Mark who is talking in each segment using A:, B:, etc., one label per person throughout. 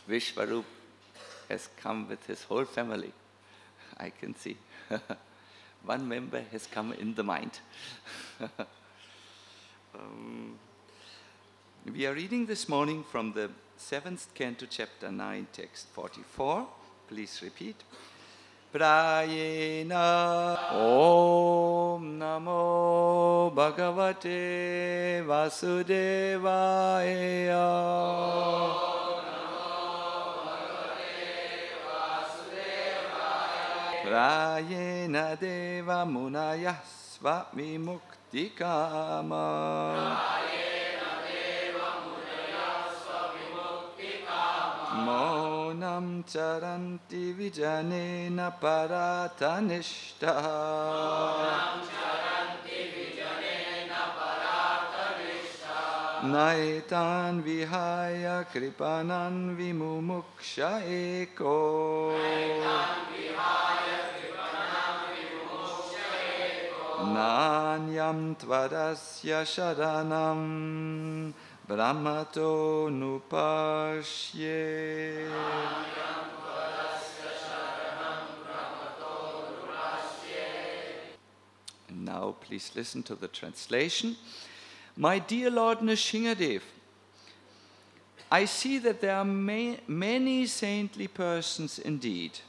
A: Vishwarup has come with his whole family. I can see. One member has come in the mind. We are reading this morning from the 7th canto, chapter 9, text 44. Please repeat. Prayena Om Namo Bhagavate Vasudevaya. Prayena Deva Munaya Swami Mukti Kama. Monam charanti vijanena paratanishta. Naitan vihaya kripanan vimumuksha eko. Nanyam tvadasya sharanam Brahmato nupashye. And now please listen to the translation. My dear Lord Nrsingadev, I see that there are many saintly persons indeed,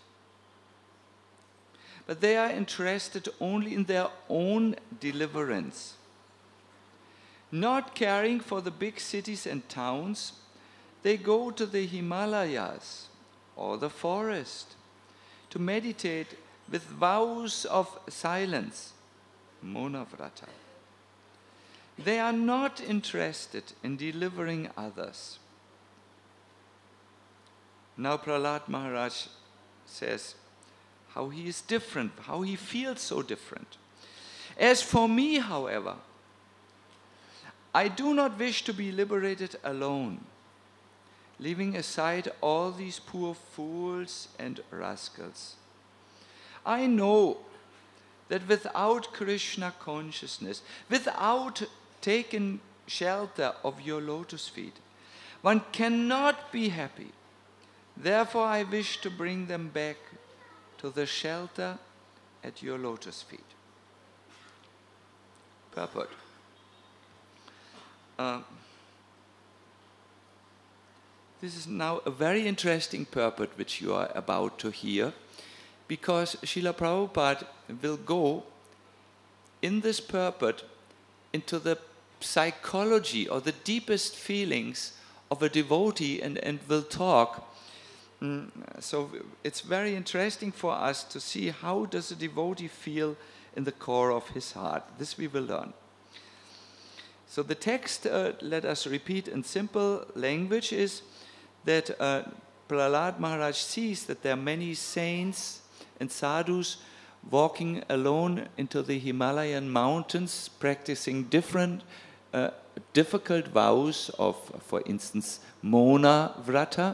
A: but they are interested only in their own deliverance, not caring for the big cities and towns. They go to the Himalayas or the forest to meditate with vows of silence, Maunavrata. They are not interested in delivering others. Now Prahlad Maharaj says how he is different, how he feels so different. As for me, however, I do not wish to be liberated alone, leaving aside all these poor fools and rascals. I know that without Krishna consciousness, without taking shelter of your lotus feet, one cannot be happy. Therefore, I wish to bring them back to the shelter at your lotus feet. Purport. This is now a very interesting purport which you are about to hear, because Srila Prabhupada will go in this purport into the psychology or the deepest feelings of a devotee and will talk. So it's very interesting for us to see how does a devotee feel in the core of his heart. This we will learn. So the text, let us repeat in simple language, is that Prahlad Maharaj sees that there are many saints and sadhus walking alone into the Himalayan mountains, practicing different difficult vows of, for instance, Maunavrata.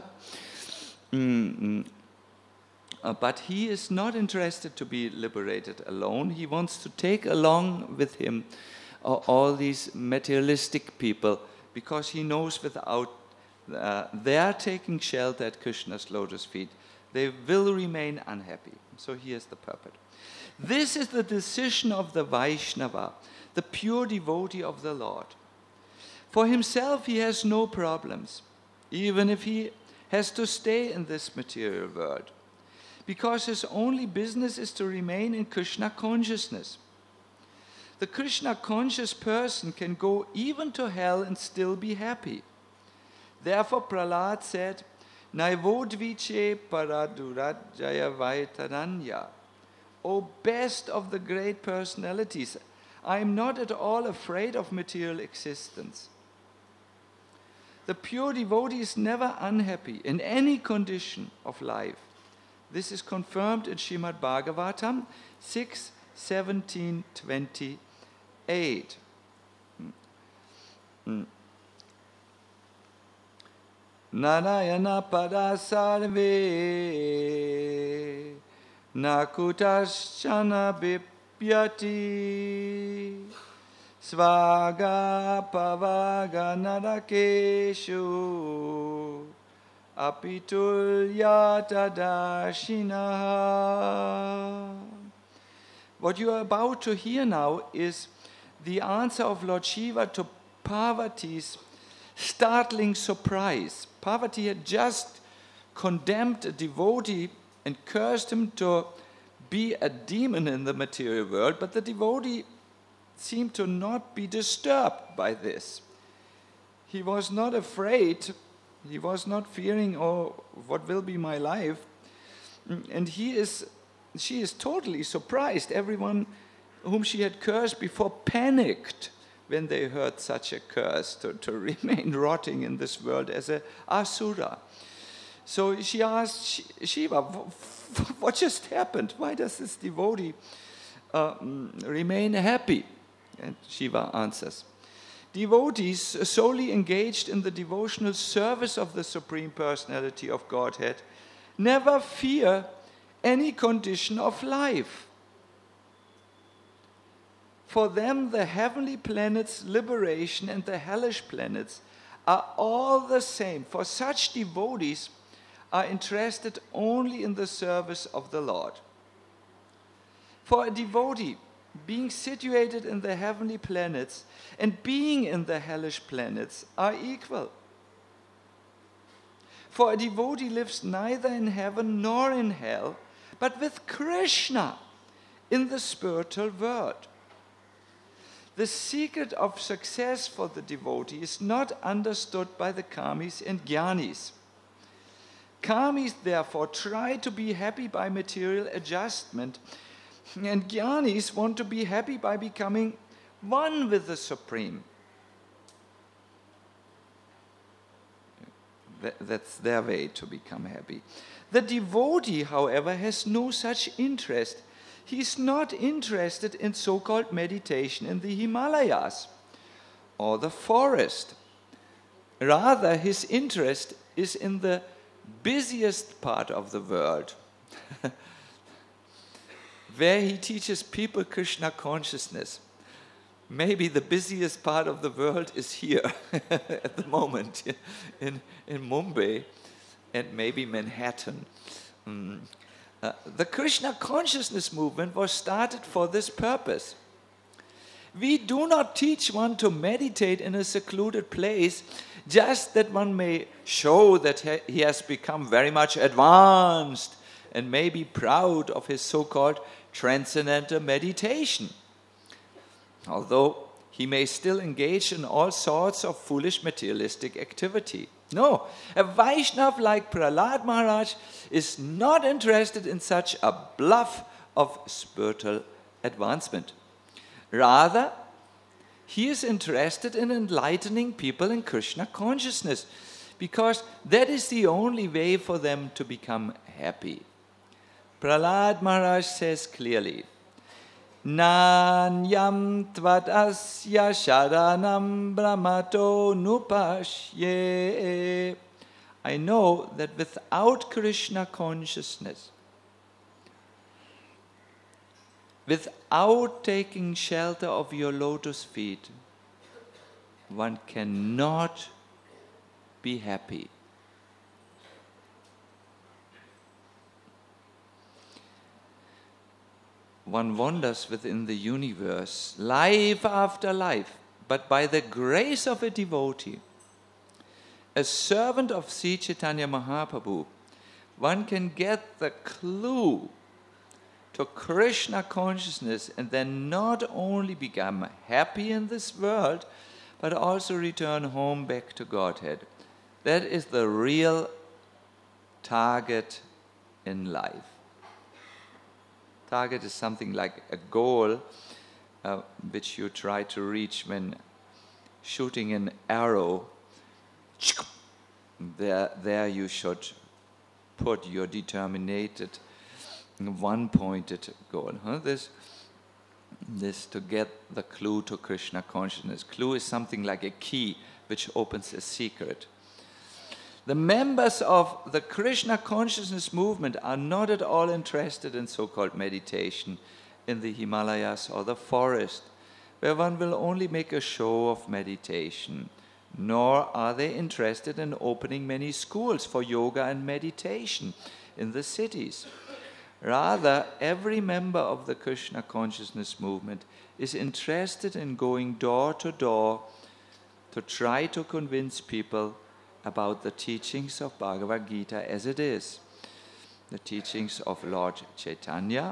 A: But he is not interested to be liberated alone. He wants to take along with him all these materialistic people, because he knows without their taking shelter at Krishna's lotus feet, they will remain unhappy. So here's the purport. This is the decision of the Vaishnava, the pure devotee of the Lord. For himself, he has no problems, even if he has to stay in this material world, because his only business is to remain in Krishna consciousness. The Krishna conscious person can go even to hell and still be happy. Therefore Prahlad said, Naivodviche paradurajaya vaitaranya. O best of the great personalities, I am not at all afraid of material existence. The pure devotee is never unhappy in any condition of life. This is confirmed in Srimad Bhagavatam 6:17-28. Narayana parasarve nakutaschana bipyati svaga pavaga narakeshu apitulya tadashinaha. What you are about to hear now is the answer of Lord Shiva to Parvati's startling surprise. Parvati had just condemned a devotee and cursed him to be a demon in the material world, but the devotee seemed to not be disturbed by this. He was not afraid, he was not fearing, oh, what will be my life? And she is totally surprised. Everyone whom she had cursed before panicked when they heard such a curse, to remain rotting in this world as a asura. So she asked Shiva, what just happened? Why does this devotee remain happy? And Shiva answers, devotees solely engaged in the devotional service of the Supreme Personality of Godhead never fear any condition of life. For them, the heavenly planets' liberation and the hellish planets are all the same. For such devotees are interested only in the service of the Lord. For a devotee, being situated in the heavenly planets and being in the hellish planets are equal. For a devotee lives neither in heaven nor in hell, but with Krishna in the spiritual world. The secret of success for the devotee is not understood by the karmis and jnanis. Karmis, therefore, try to be happy by material adjustment, and jnanis want to be happy by becoming one with the Supreme. That's their way to become happy. The devotee, however, has no such interest. He is not interested in so-called meditation in the Himalayas or the forest. Rather, his interest is in the busiest part of the world, where he teaches people Krishna consciousness. Maybe the busiest part of the world is here at the moment, in Mumbai and maybe Manhattan. The Krishna consciousness movement was started for this purpose. We do not teach one to meditate in a secluded place just that one may show that he has become very much advanced and may be proud of his so-called transcendental meditation, although he may still engage in all sorts of foolish materialistic activity. No, a Vaishnav like Prahlad Maharaj is not interested in such a bluff of spiritual advancement. Rather, he is interested in enlightening people in Krishna consciousness, because that is the only way for them to become happy. Prahlad Maharaj says clearly, Nanyam tvadasya sharanam brahmato nupashye. I know that without Krishna consciousness, without taking shelter of your lotus feet, one cannot be happy. One wanders within the universe, life after life, but by the grace of a devotee, a servant of Sri Chaitanya Mahaprabhu, one can get the clue to Krishna consciousness and then not only become happy in this world, but also return home back to Godhead. That is the real target in life. Target is something like a goal which you try to reach when shooting an arrow. There you should put your determined, one-pointed goal. This to get the clue to Krishna consciousness. Clue is something like a key which opens a secret. The members of the Krishna consciousness movement are not at all interested in so-called meditation in the Himalayas or the forest, where one will only make a show of meditation. nor are they interested in opening many schools for yoga and meditation in the cities. Rather, every member of the Krishna consciousness movement is interested in going door to door to try to convince people about the teachings of Bhagavad Gita as it is, the teachings of Lord Chaitanya.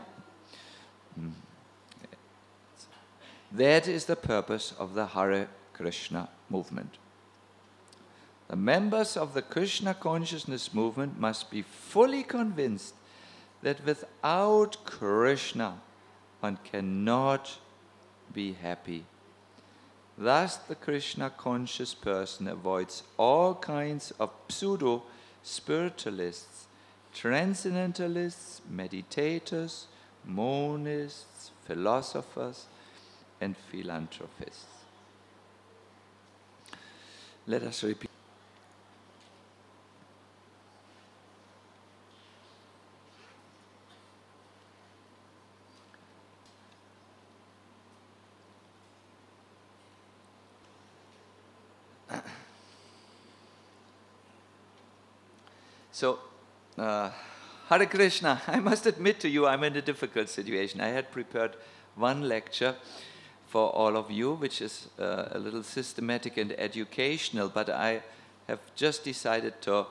A: That is the purpose of the Hare Krishna movement. The members of the Krishna consciousness movement must be fully convinced that without Krishna one cannot be happy. Thus the Krishna conscious person avoids all kinds of pseudo-spiritualists, transcendentalists, meditators, monists, philosophers, and philanthropists. Let us repeat. So, Hare Krishna, I must admit to you, I'm in a difficult situation. I had prepared one lecture for all of you, which is a little systematic and educational, but I have just decided to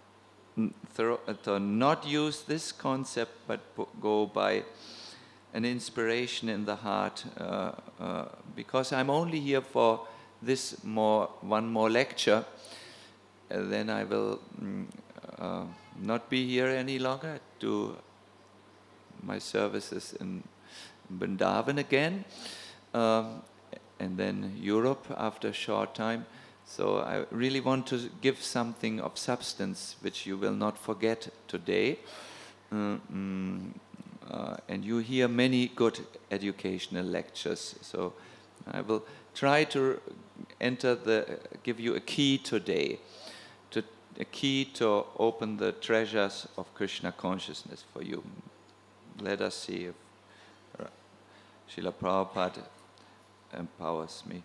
A: not use this concept, but go by an inspiration in the heart, because I'm only here for this one more lecture, then I will not be here any longer, do my services in Vrindavan again, and then Europe after a short time. So I really want to give something of substance which you will not forget today. And you hear many good educational lectures. So I will try to give you a key today, a key to open the treasures of Krishna consciousness for you. Let us see if Srila Prabhupada empowers me.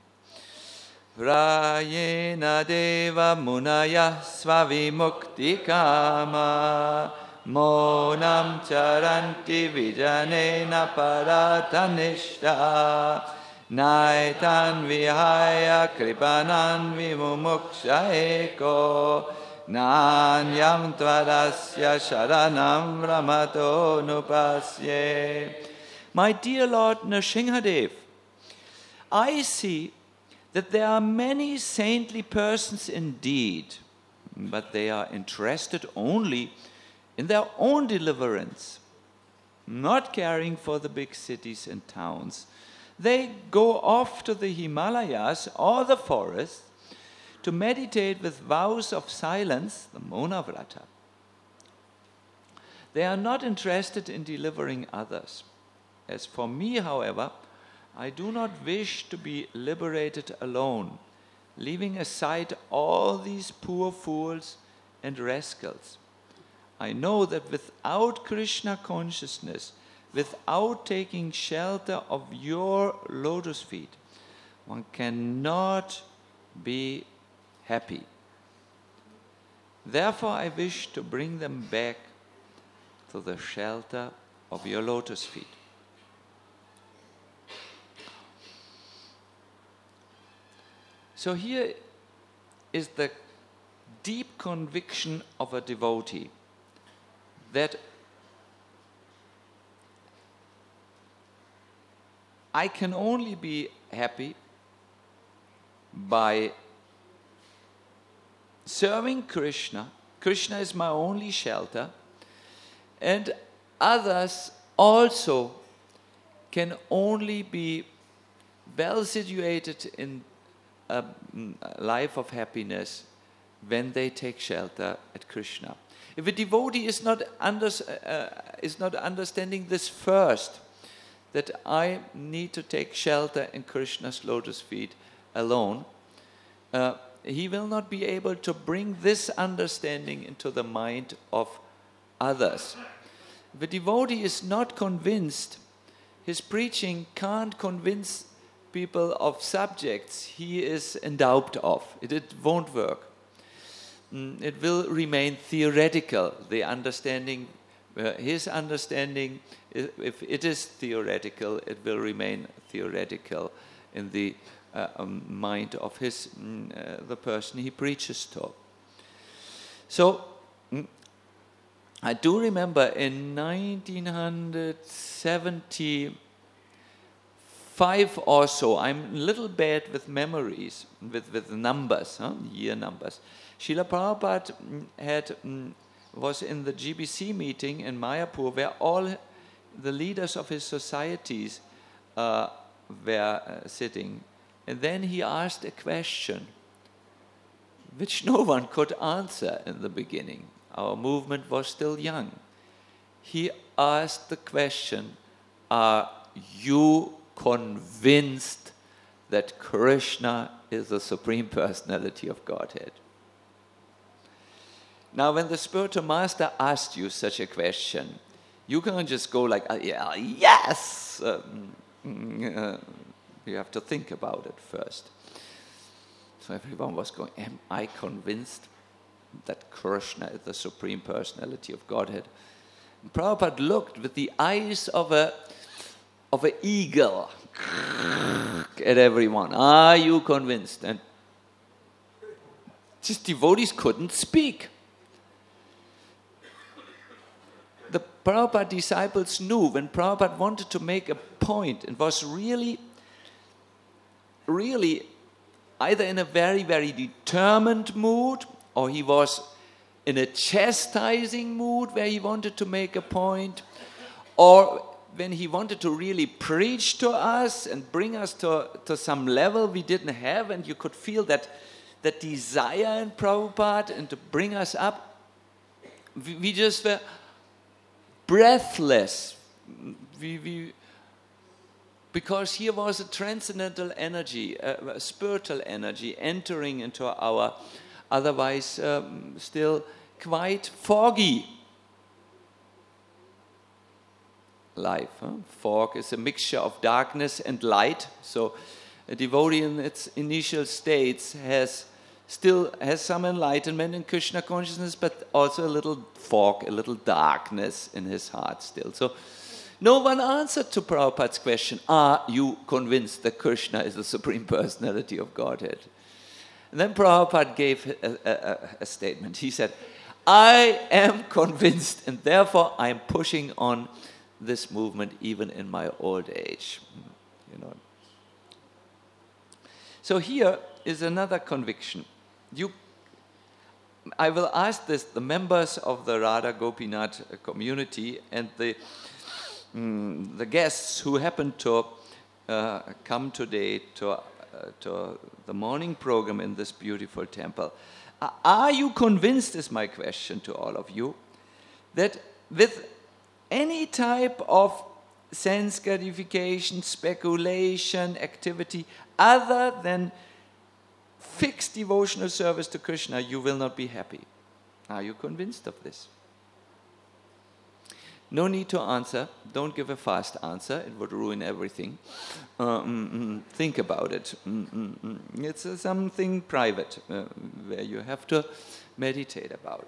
A: Prayena deva munaya svavimukti kama monam charanti vijanena paratanishta naitan vihaya kripanan vimumuksha eko nanyam tvarasya sharanam ramato nupasye. My dear Lord Nrsimhadev, I see that there are many saintly persons indeed, but they are interested only in their own deliverance, not caring for the big cities and towns. They go off to the Himalayas or the forest to meditate with vows of silence, the Mona Vrata. They are not interested in delivering others. As for me, however, I do not wish to be liberated alone, leaving aside all these poor fools and rascals. I know that without Krishna consciousness, without taking shelter of your lotus feet, one cannot be happy. Therefore, I wish to bring them back to the shelter of your lotus feet. So here is the deep conviction of a devotee that I can only be happy by serving Krishna. Krishna is my only shelter, and others also can only be well situated in a life of happiness when they take shelter at Krishna. If a devotee is not understanding this first, that I need to take shelter in Krishna's lotus feet alone, he will not be able to bring this understanding into the mind of others. If a devotee is not convinced, his preaching can't convince people of subjects he is endowed of. It won't work. It will remain theoretical. The understanding, his understanding, if it is theoretical, it will remain theoretical in the mind of the person he preaches to. So, I do remember in 1975 or so, I'm a little bad with memories, with numbers, year numbers. Srila Prabhupada was in the GBC meeting in Mayapur, where all the leaders of his societies were sitting. And then he asked a question which no one could answer in the beginning. Our movement was still young. He asked the question, are you convinced that Krishna is the Supreme Personality of Godhead? Now, when the spiritual master asked you such a question, you can't just go like, yeah, yes! You have to think about it first. So everyone was going, am I convinced that Krishna is the Supreme Personality of Godhead? And Prabhupada looked with the eyes of an eagle at everyone. Are you convinced? And just devotees couldn't speak. The Prabhupada disciples knew when Prabhupada wanted to make a point and was really either in a very, very determined mood, or he was in a chastising mood where he wanted to make a point, or when he wanted to really preach to us and bring us to some level we didn't have, and you could feel that desire in Prabhupada and to bring us up. We just were breathless. Because here was a transcendental energy, a spiritual energy entering into our otherwise still quite foggy life. Fog is a mixture of darkness and light. So a devotee in its initial states still has some enlightenment in Krishna consciousness, but also a little fog, a little darkness in his heart still. So no one answered to Prabhupada's question, are you convinced that Krishna is the Supreme Personality of Godhead? And then Prabhupada gave a statement. He said, I am convinced, and therefore I am pushing on this movement even in my old age. So here is another conviction. I will ask this, the members of the Radha Gopinath community and the guests who happen to come today to the morning program in this beautiful temple. Are you convinced, is my question to all of you, that with any type of sense gratification, speculation, activity, other than fixed devotional service to Krishna, you will not be happy? Are you convinced of this? No need to answer. Don't give a fast answer. It would ruin everything. Think about it. It's something private where you have to meditate about.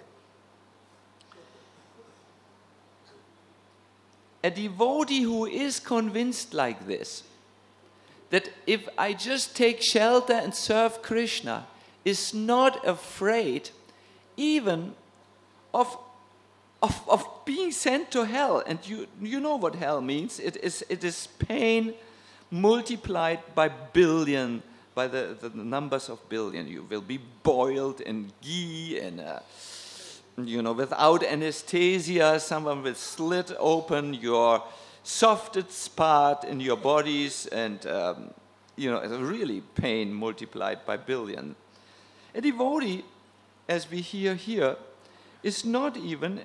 A: A devotee who is convinced like this, that if I just take shelter and serve Krishna, is not afraid even of being sent to hell. And you know what hell means. It is pain multiplied by billion, by the numbers of billion. You will be boiled in ghee and without anesthesia. Someone will slit open your softest part in your bodies, and it's really pain multiplied by billion. A devotee, as we hear here, is not even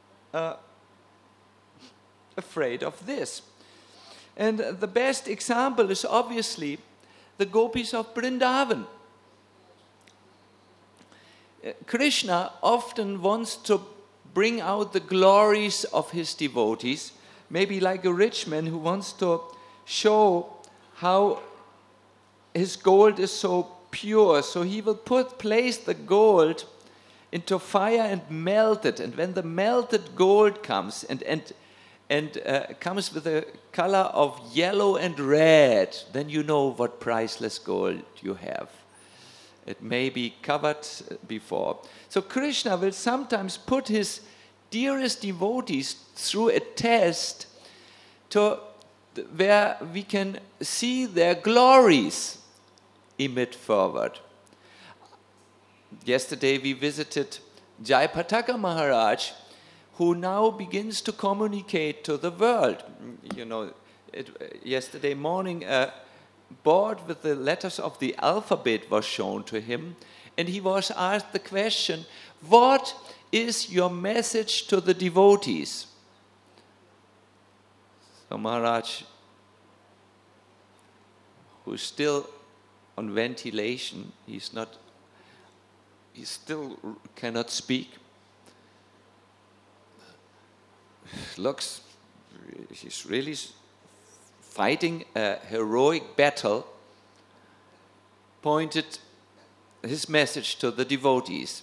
A: afraid of this. And the best example is obviously the gopis of Vrindavan. Krishna often wants to bring out the glories of his devotees, maybe like a rich man who wants to show how his gold is so pure, so he will place the gold into fire and melt it. And when the melted gold comes and comes with a color of yellow and red, then you know what priceless gold you have. It may be covered before. So Krishna will sometimes put his dearest devotees through a test to where we can see their glories emit forward. Yesterday we visited Jayapataka Maharaj, who now begins to communicate to the world. You know, yesterday morning a board with the letters of the alphabet was shown to him, and he was asked the question, what is your message to the devotees? So Maharaj, who's still on ventilation, he still cannot speak. Looks, he's really fighting a heroic battle, pointed his message to the devotees.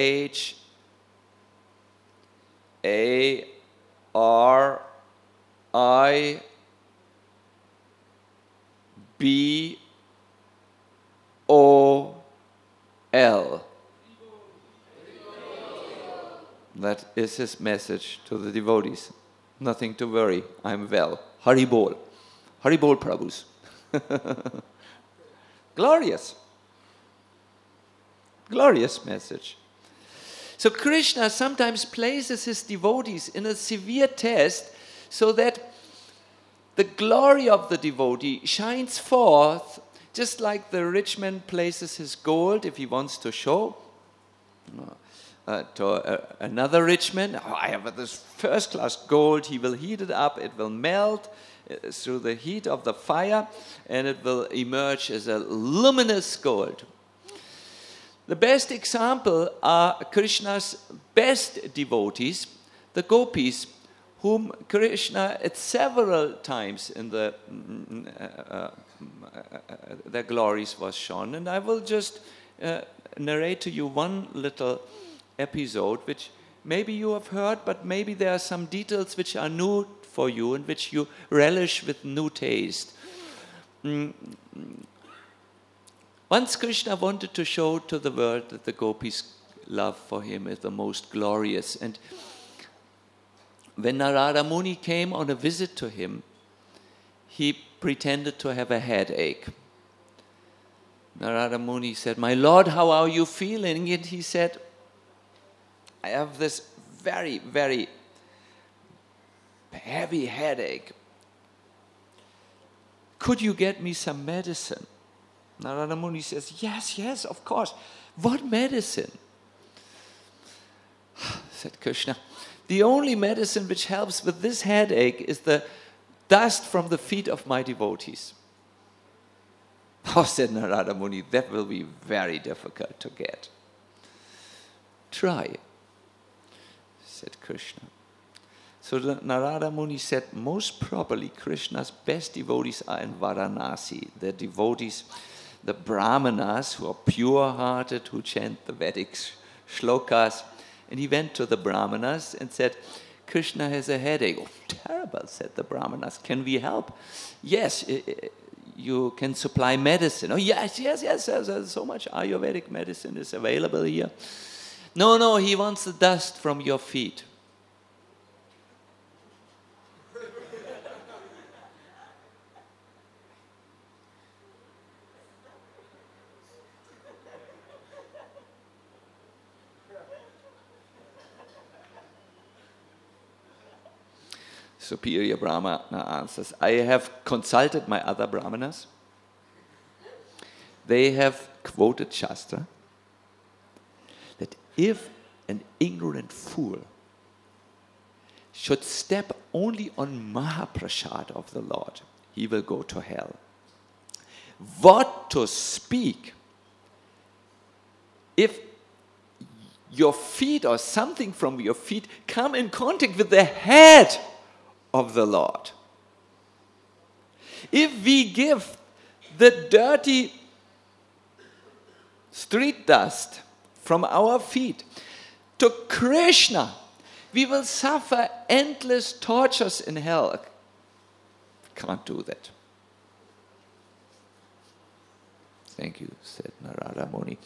A: H-A-R-I-B-O-L. That is his message to the devotees. Nothing to worry, I'm well. Hari Bol. Hari Bol, Prabhus. Glorious. Glorious message. So Krishna sometimes places his devotees in a severe test so that the glory of the devotee shines forth, just like the rich man places his gold if he wants to show to another rich man. Oh, I have this first-class gold. He will heat it up. It will melt through the heat of the fire, and it will emerge as a luminous gold. The best example are Krishna's best devotees, the gopis, whom Krishna at several times in their glories was shown. And I will just narrate to you one little episode, which maybe you have heard, but maybe there are some details which are new for you and which you relish with new taste. Once Krishna wanted to show to the world that the gopis' love for him is the most glorious. And when Narada Muni came on a visit to him, he pretended to have a headache. Narada Muni said, "My Lord, how are you feeling?" And he said, "I have this very, very heavy headache. Could you get me some medicine?" Narada Muni says, yes, of course. "What medicine?" Said Krishna, "The only medicine which helps with this headache is the dust from the feet of my devotees." "Oh," said Narada Muni, "that will be very difficult to get." "Try," said Krishna. So Narada Muni said, most probably Krishna's best devotees are in Varanasi. The devotees, the Brahmanas, who are pure-hearted, who chant the Vedic shlokas. And he went to the Brahmanas and said, "Krishna has a headache." "Oh, terrible," said the Brahmanas. "Can we help?" "Yes, you can supply medicine." "Oh, yes, so much Ayurvedic medicine is available here." No, he wants the dust from your feet." Superior Brahmana answers, "I have consulted my other Brahmanas. They have quoted Shastra that if an ignorant fool should step only on Mahaprasad of the Lord, he will go to hell. What to speak if your feet or something from your feet come in contact with the head of the Lord? If we give the dirty street dust from our feet to Krishna. We will suffer endless tortures in hell. Can't do that. Thank you, said Narada Muni.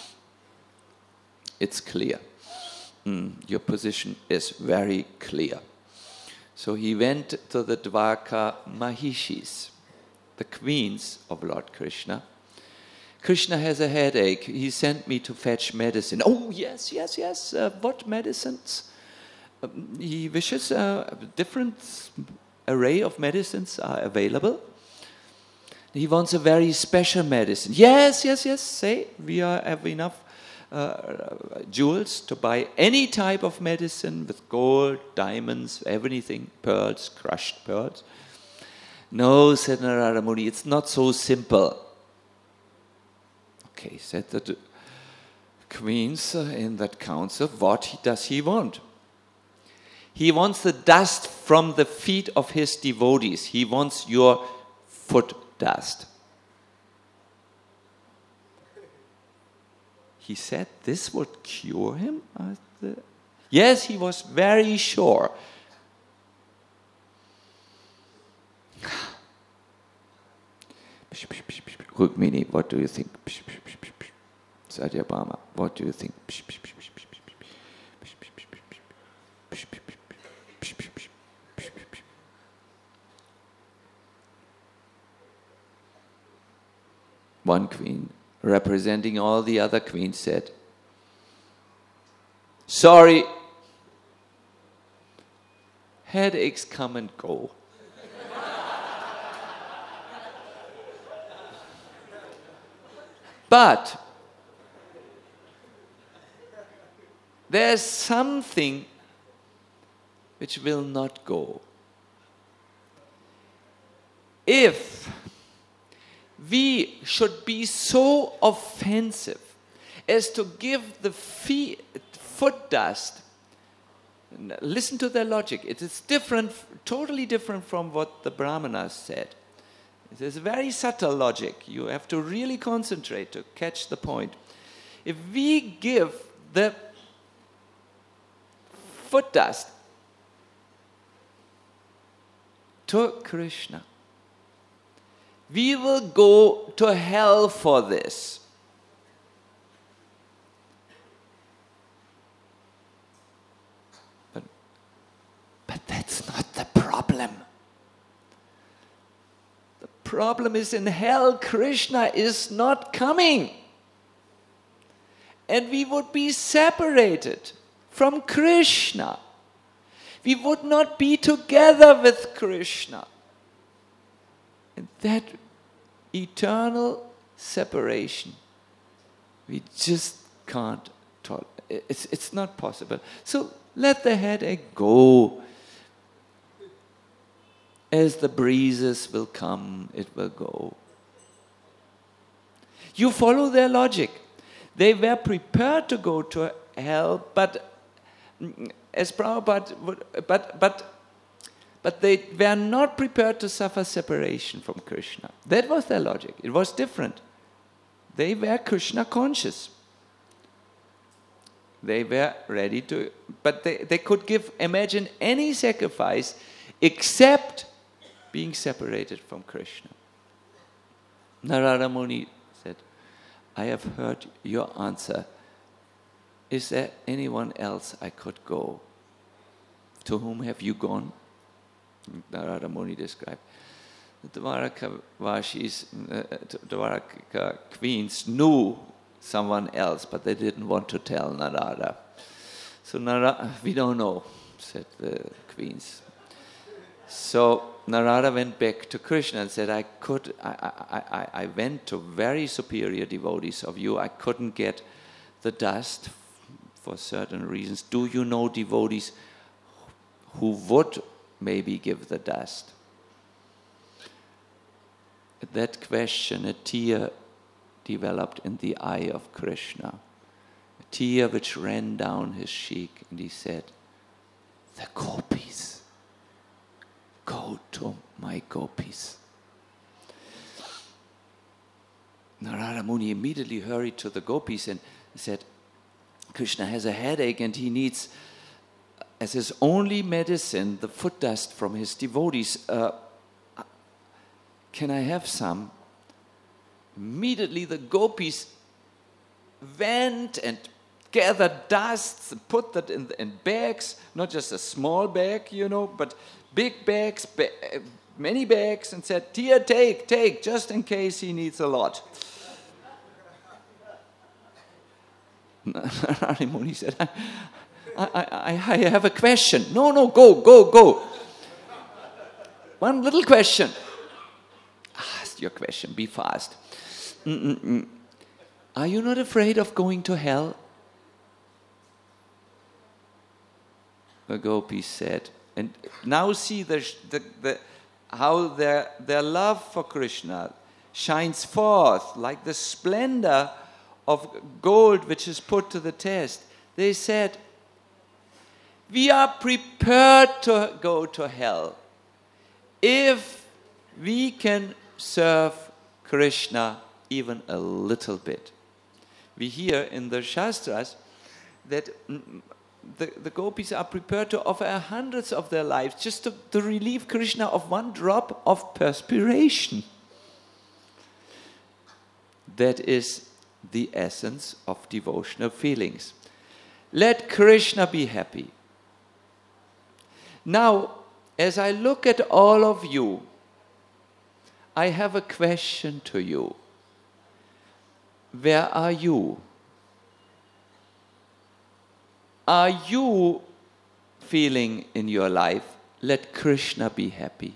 A: It's clear. Your position is very clear. So he went to the Dwarka Mahishis, the queens of Lord Krishna. Krishna has a headache. He sent me to fetch medicine. Oh, yes. What medicines? He wishes a different array of medicines are available. He wants a very special medicine. Yes. Say, we have enough jewels to buy any type of medicine with gold, diamonds, everything, pearls, crushed pearls. No, said Narada Muni, it's not so simple. Okay, said the queens in that council, what does he want? He wants the dust from the feet of his devotees. He wants your foot dust. He said this would cure him? Yes, he was very sure. Rukmini, what do you think? Satyabhama, what do you think? One queen, representing all the other queens, said, sorry, headaches come and go. But there's something which will not go. If we should be so offensive as to give the foot dust, listen to their logic. It is different, totally different from what the Brahmanas said. It is very subtle logic. You have to really concentrate to catch the point. If we give the foot dust to Krishna, we will go to hell for this. But that's not the problem. The problem is in hell, Krishna is not coming. And we would be separated from Krishna. We would not be together with Krishna. And that eternal separation, we just can't tolerate. It's not possible. So let the headache go. As the breezes will come, it will go. You follow their logic. They were prepared to go to hell, but as Prabhupada, but they were not prepared to suffer separation from Krishna. That was their logic. It was different. They were Krishna conscious. They were ready to, but they could imagine any sacrifice except being separated from Krishna. Narada Muni said, I have heard your answer. Is there anyone else I could go? To whom have you gone? Narada Muni described. The Dwaraka queens knew someone else, but they didn't want to tell Narada. So we don't know, said the queens. So Narada went back to Krishna and said, I went to very superior devotees of you. I couldn't get the dust for certain reasons. Do you know devotees who would maybe give the dust? At that question, a tear developed in the eye of Krishna, a tear which ran down his cheek, and he said, the gopis, go to my gopis. Narada Muni immediately hurried to the gopis and said, Krishna has a headache and he needs, as his only medicine, the foot dust from his devotees. Can I have some? Immediately the gopis went and gathered dust and put that in bags, not just a small bag, but big bags, many bags, and said, "Here, take, just in case he needs a lot." Narada Muni said, I have a question. No, go. One little question. Ask your question, be fast. Are you not afraid of going to hell? The gopis said. And now see how their love for Krishna shines forth like the splendor of gold which is put to the test. They said, we are prepared to go to hell if we can serve Krishna even a little bit. We hear in the Shastras that the gopis are prepared to offer hundreds of their lives just to relieve Krishna of one drop of perspiration. That is the essence of devotional feelings. Let Krishna be happy. Now, as I look at all of you, I have a question to you. Where are you? Are you feeling in your life, let Krishna be happy?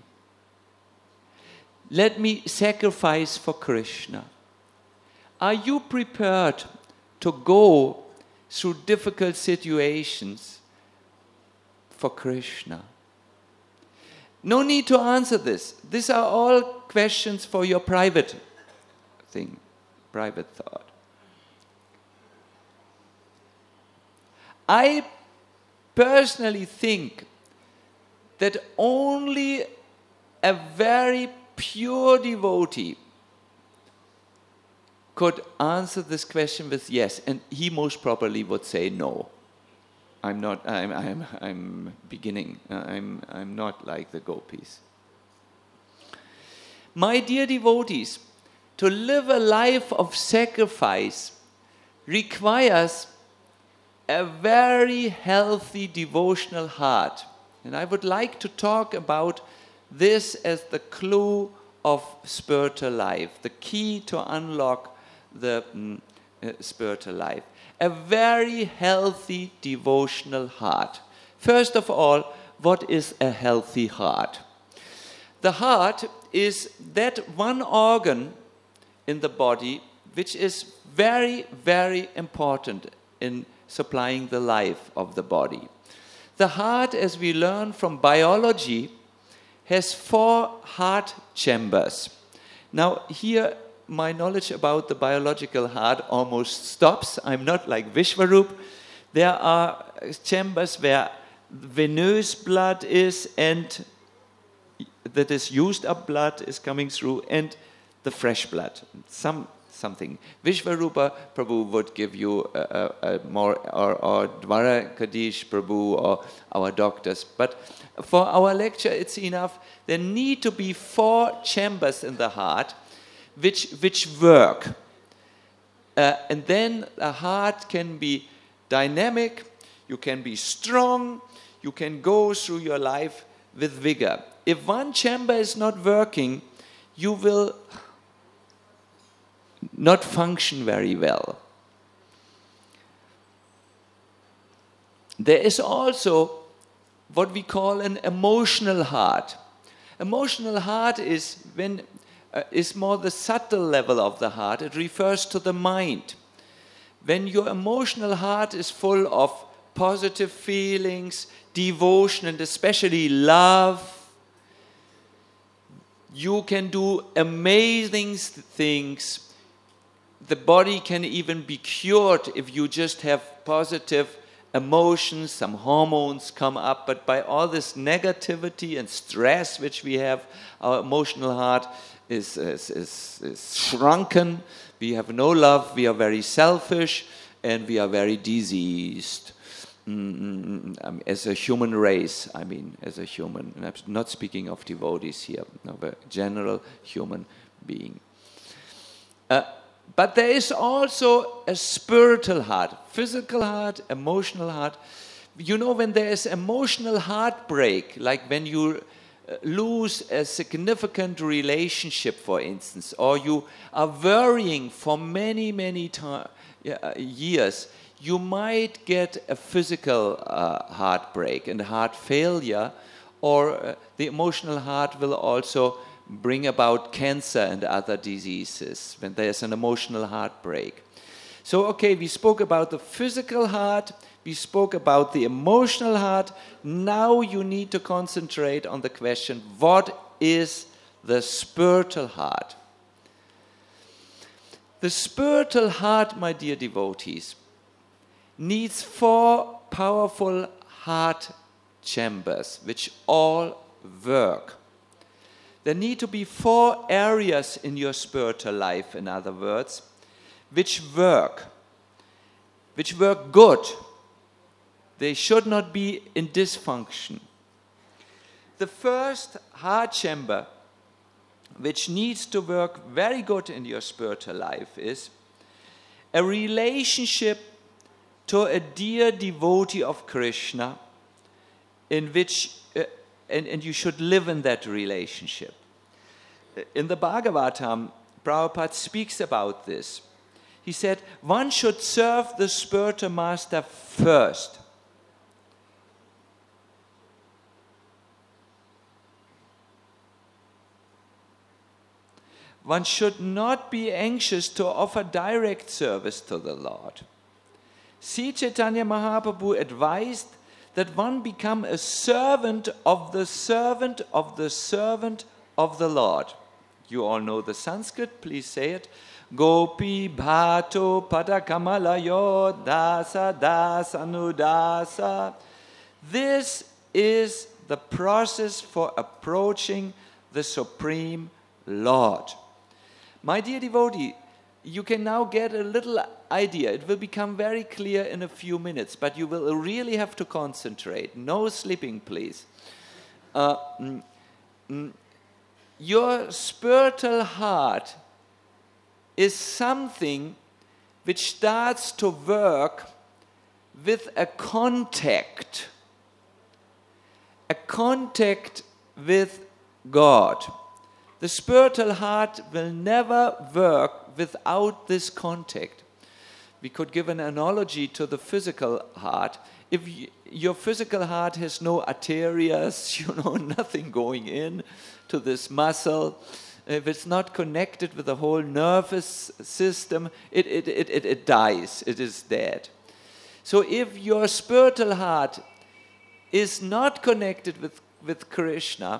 A: Let me sacrifice for Krishna. Are you prepared to go through difficult situations for Krishna? No need to answer this. These are all questions for your private thing, private thought. I personally think that only a very pure devotee could answer this question with yes, and he most probably would say no. I'm not like the gopis. My dear devotees, to live a life of sacrifice requires a very healthy devotional heart. And I would like to talk about this as the clue of spiritual life, the key to unlock the spiritual life. A very healthy devotional heart. First of all, what is a healthy heart? The heart is that one organ in the body which is very, very important in supplying the life of the body. The heart, as we learn from biology, has 4 heart chambers. Now, here my knowledge about the biological heart almost stops. I'm not like Vishwarup. There are chambers where venous blood is, and that is used up blood is coming through, and the fresh blood. Something. Vishwarupa Prabhu would give you a more, or Dwarakadish Prabhu, or our doctors. But for our lecture, it's enough. There need to be 4 chambers in the heart which work. And then the heart can be dynamic, you can be strong, you can go through your life with vigor. If one chamber is not working, you will not function very well. There is also what we call an emotional heart. Emotional heart is more the subtle level of the heart. It refers to the mind. When your emotional heart is full of positive feelings, devotion, and especially love, you can do amazing things. The body can even be cured if you just have positive emotions, some hormones come up, but by all this negativity and stress which we have, our emotional heart is shrunken We have no love, we are very selfish, and we are very diseased. As a human race, I mean, as a human. And I'm not speaking of devotees here, of a general human being. But there is also a spiritual heart, physical heart, emotional heart. You know, when there is emotional heartbreak, like when you lose a significant relationship, for instance, or you are worrying for many, many years, you might get a physical heartbreak and heart failure, or the emotional heart will also bring about cancer and other diseases when there's an emotional heartbreak. So, okay, we spoke about the physical heart, we spoke about the emotional heart. Now you need to concentrate on the question, what is the spiritual heart? The spiritual heart, my dear devotees, needs 4 powerful heart chambers which all work. There need to be 4 areas in your spiritual life, in other words, which work good. They should not be in dysfunction. The first heart chamber, which needs to work very good in your spiritual life, is a relationship to a dear devotee of Krishna, in which and you should live in that relationship. In the Bhagavatam, Prabhupada speaks about this. He said, one should serve the spiritual master first. One should not be anxious to offer direct service to the Lord. Sri Chaitanya Mahaprabhu advised that one become a servant of the servant of the servant of the Lord. You all know the Sanskrit, please say it. Gopi bhato padakamalayo dasa dasanudasa. This is the process for approaching the Supreme Lord. My dear devotee, you can now get a little idea. It will become very clear in a few minutes, but you will really have to concentrate. No sleeping, please. Your spiritual heart is something which starts to work with a contact with God. The spiritual heart will never work without this contact. We could give an analogy to the physical heart. If your physical heart has no arterias, nothing going in to this muscle, if it's not connected with the whole nervous system, it dies, it is dead. So if your spiritual heart is not connected with Krishna,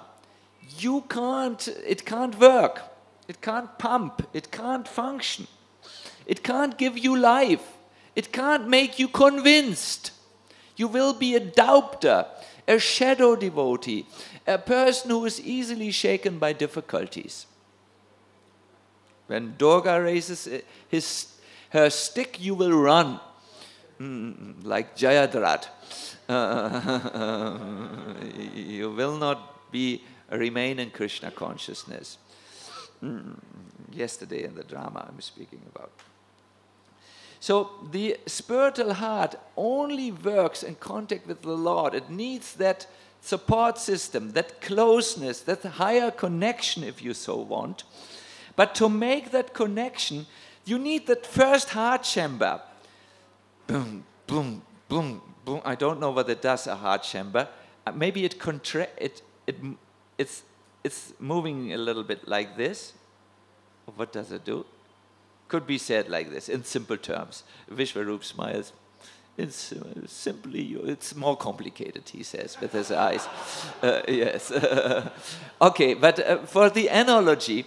A: it can't work, it can't pump, it can't function, it can't give you life, it can't make you convinced. You will be a doubter, a shadow devotee, a person who is easily shaken by difficulties. When Durga raises her stick, you will run, like Jayadratha. You will not remain in Krishna consciousness. Yesterday in the drama I'm speaking about. So the spiritual heart only works in contact with the Lord. It needs that support system, that closeness, that higher connection, if you so want. But to make that connection, you need that first heart chamber. Boom, boom, boom, boom. I don't know what it does, a heart chamber. Maybe it's moving a little bit like this. What does it do? Could be said like this, in simple terms. Vishwarup smiles. It's it's more complicated, he says, with his eyes. Yes. Okay, but for the analogy,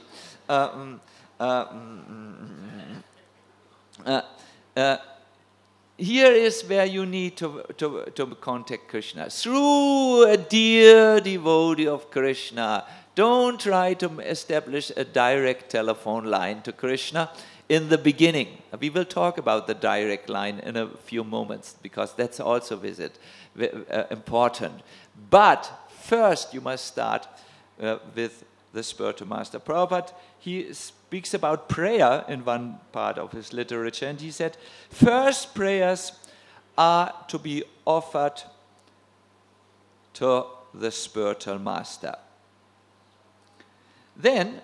A: here is where you need to contact Krishna. Through a dear devotee of Krishna. Don't try to establish a direct telephone line to Krishna. in the beginning. We will talk about the direct line in a few moments because that's also important. But first you must start with the spiritual master. Prabhupada, he speaks about prayer in one part of his literature, and he said, first prayers are to be offered to the spiritual master. Then,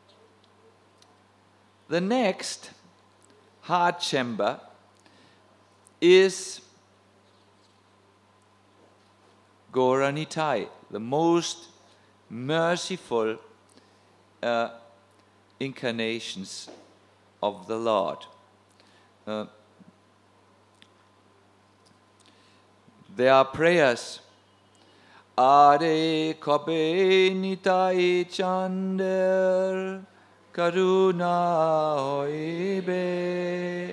A: the next heart chamber is Gaura-Nitai, the most merciful incarnations of the Lord. There are prayers. Are Kobe Nitai Chander Karuna Hoibe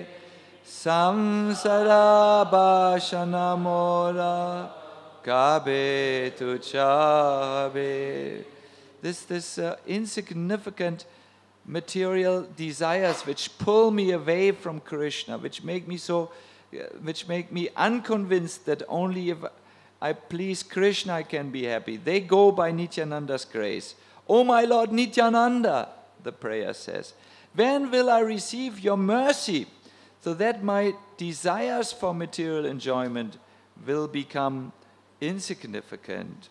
A: Samsara Bashana Mora Kabe Tuchabe. This insignificant material desires which pull me away from Krishna, which make me unconvinced that only if I please Krishna I can be happy. They go by Nityananda's grace. Oh my Lord Nityananda, the prayer says, when will I receive your mercy so that my desires for material enjoyment will become insignificant?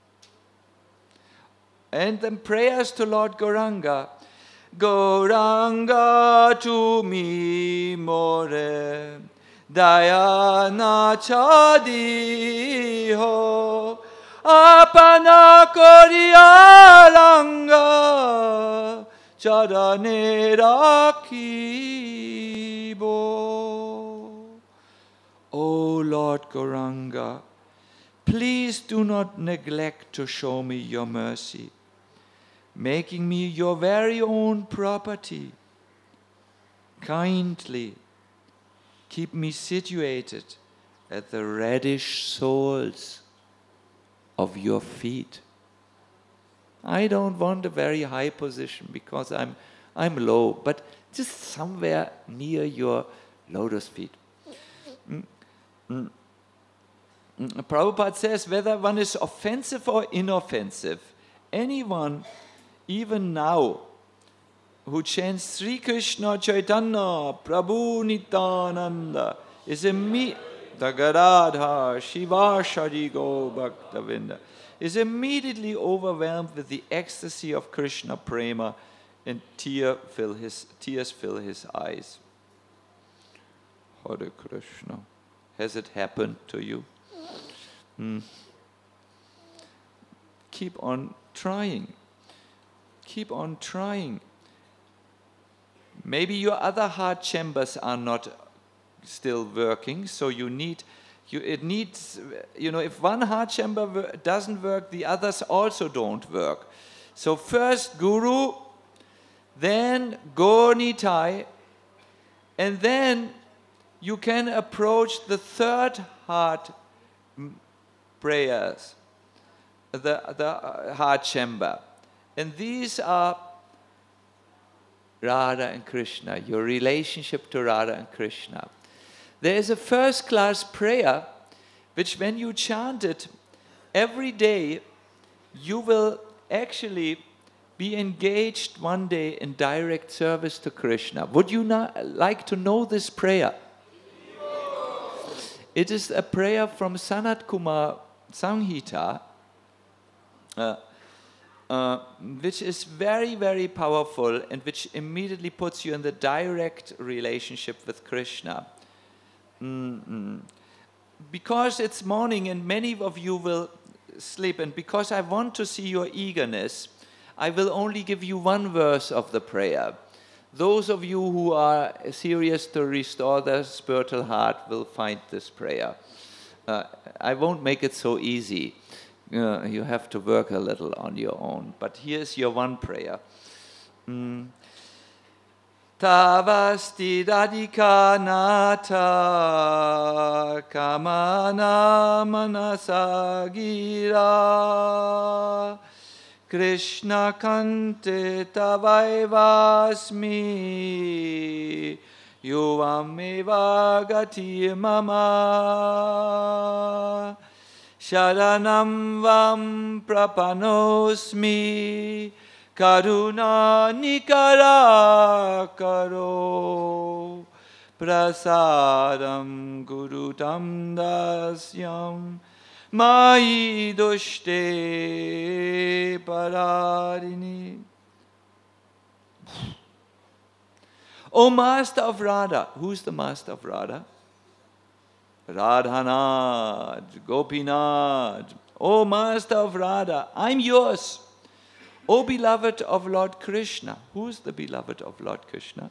A: And then prayers to Lord Gauranga. Gauranga to me more Dayana chadi ho apana koriyaranga charane rakibo. O Lord Gauranga, please do not neglect to show me your mercy, making me your very own property. Kindly keep me situated at the reddish soles of your feet. I don't want a very high position because I'm low, but just somewhere near your lotus feet. Prabhupada says whether one is offensive or inoffensive, anyone, even now, who chants Sri Krishna Chaitanya Prabhu Nityananda is Gadadhar Shiva Shari Go Bhaktavinda is immediately overwhelmed with the ecstasy of Krishna prema, and tears fill his eyes. Hare Krishna. Has it happened to you? Keep on trying. Keep on trying. Maybe your other heart chambers are not still working, so if one heart chamber doesn't work, the others also don't work. So first Guru, then Gaura-Nitai, and then you can approach the third heart prayers, the heart chamber. And these are Radha and Krishna, your relationship to Radha and Krishna. There is a first-class prayer which when you chant it every day, you will actually be engaged one day in direct service to Krishna. Would you like to know this prayer? It is a prayer from Sanat Kumar Samhita, which is very, very powerful and which immediately puts you in the direct relationship with Krishna. Because it's morning and many of you will sleep, and because I want to see your eagerness, I will only give you one verse of the prayer. Those of you who are serious to restore their spiritual heart will find this prayer. I won't make it so easy. You have to work a little on your own. But here's your one prayer. Tavasti radhika nata kamana manasagira Krishna Kante Tavaivasmi Yuvameva Gati Mama Sharanam Vam Prapanosmi Karuna Nikara Karo Prasadam Guru Dasyam Mai Dushte Pararini. O Master of Radha. Who's the Master of Radha? Radhanath, Gopinath. O Master of Radha, I'm yours. O beloved of Lord Krishna. Who's the beloved of Lord Krishna?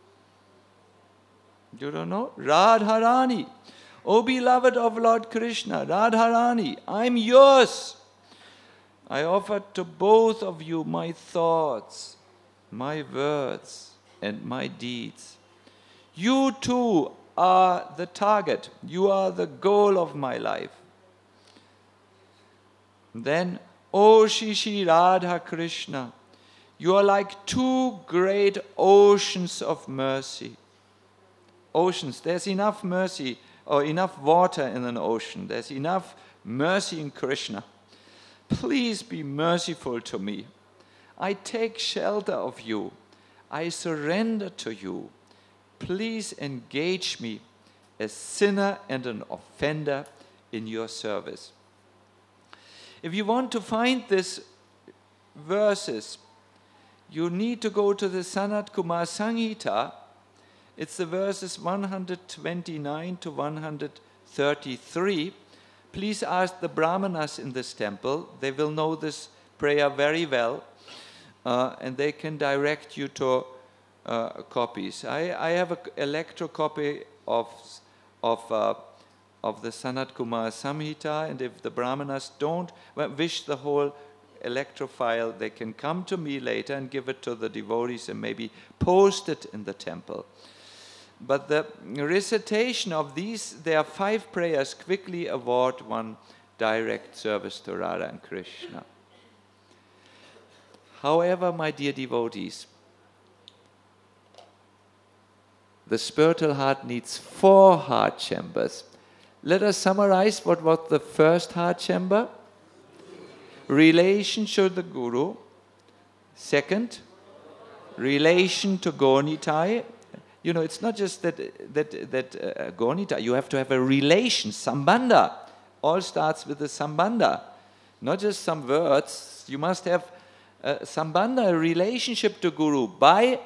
A: You don't know? Radharani. O beloved of Lord Krishna, Radharani, I'm yours. I offer to both of you my thoughts, my words, and my deeds. You too are the target. You are the goal of my life. Then, O Shri Radha Krishna, you are like two great oceans of mercy. Oceans, there's enough mercy or enough water in an ocean. There's enough mercy in Krishna. Please be merciful to me. I take shelter of you. I surrender to you. Please engage me, a sinner and an offender, in your service. If you want to find these verses, you need to go to the Sanat Kumar Samhita. It's the verses 129 to 133. Please ask the Brahmanas in this temple. They will know this prayer very well, and they can direct you to copies. I have an electro copy of the Sanat Kumar Samhita, and if the Brahmanas don't wish the whole electro-file, they can come to me later and give it to the devotees and maybe post it in the temple. But the recitation of these, there are 5 prayers, quickly award one direct service to Radha and Krishna. However, my dear devotees, the spiritual heart needs 4 heart chambers. Let us summarize what was the first heart chamber. Relation to the Guru. Second, relation to Gaura-Nitai. You know, it's not just that Gaura-Nitai. You have to have a relation, sambandha. All starts with the sambandha. Not just some words. You must have a sambandha, a relationship to Guru by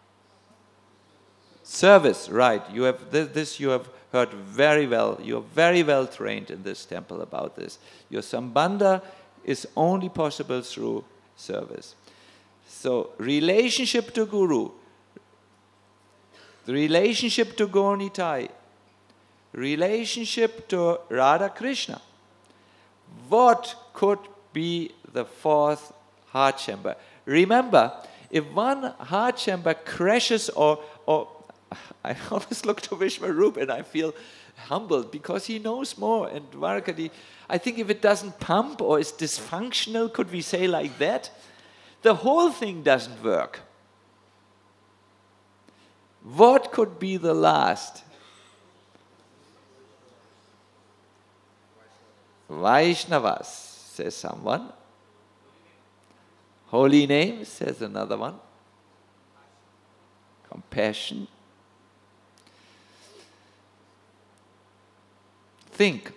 A: service. Right. You have this. You have heard very well. You are very well trained in this temple about this. Your sambandha is only possible through service. So, relationship to Guru, the relationship to Gaura-Nitai, relationship to Radha Krishna. What could be the 4th heart chamber? Remember, if one heart chamber crashes or I always look to Vishwarup and I feel humbled because he knows more. And Dwarkadi, I think if it doesn't pump or is dysfunctional, could we say like that, the whole thing doesn't work. What could be the last? Vaishnavas, says someone. Holy name, says another one. Compassion. Think.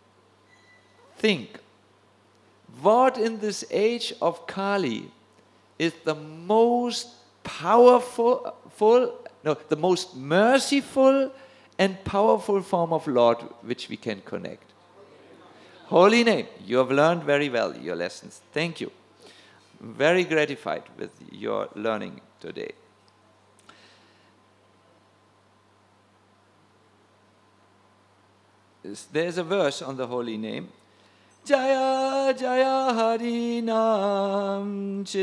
A: What in this age of Kali is the most powerful, the most merciful and powerful form of Lord which we can connect? Holy name. You have learned very well your lessons. Thank you. Very gratified with your learning today. There's a verse on the holy name. Jaya Jaya Harinam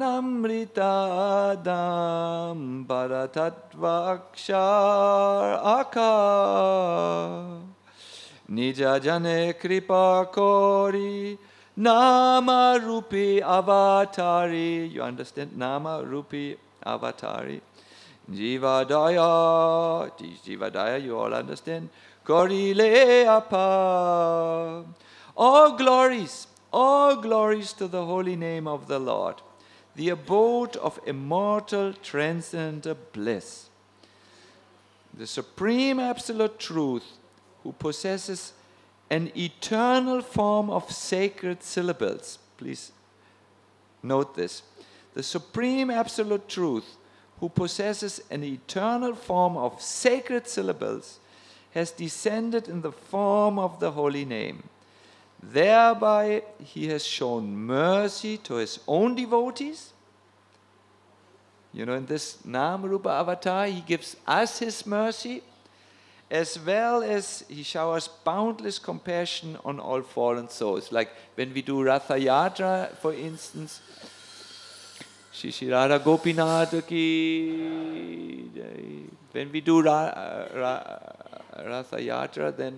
A: Chidanamritadam Bharatattvakshar Akar Nija Jane Kripa Kori Nama Rupi Avatari. You understand? Nama Rupi Avatari. Jivadaya. Jivadaya, you all understand? Korile Apa. All glories to the holy name of the Lord, the abode of immortal, transcendent bliss. The supreme absolute truth, who possesses an eternal form of sacred syllables. Please note this. The supreme absolute truth, who possesses an eternal form of sacred syllables, has descended in the form of the holy name. Thereby he has shown mercy to his own devotees. You know, in this Nam Rupa Avatar, he gives us his mercy, as well as he showers boundless compassion on all fallen souls. Like when we do Ratha Yatra, for instance, Shri Shri Radha Gopinath ki jai. When we do Ratha Yatra, then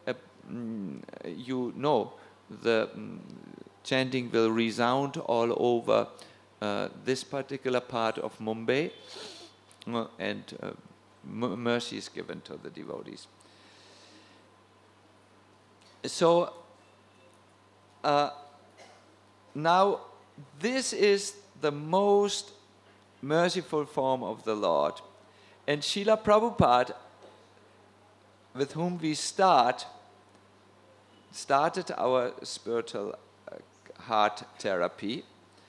A: you know the chanting will resound all over this particular part of Mumbai, and mercy is given to the devotees. So now this is the most merciful form of the Lord, and Srila Prabhupada, with whom we started our spiritual heart therapy.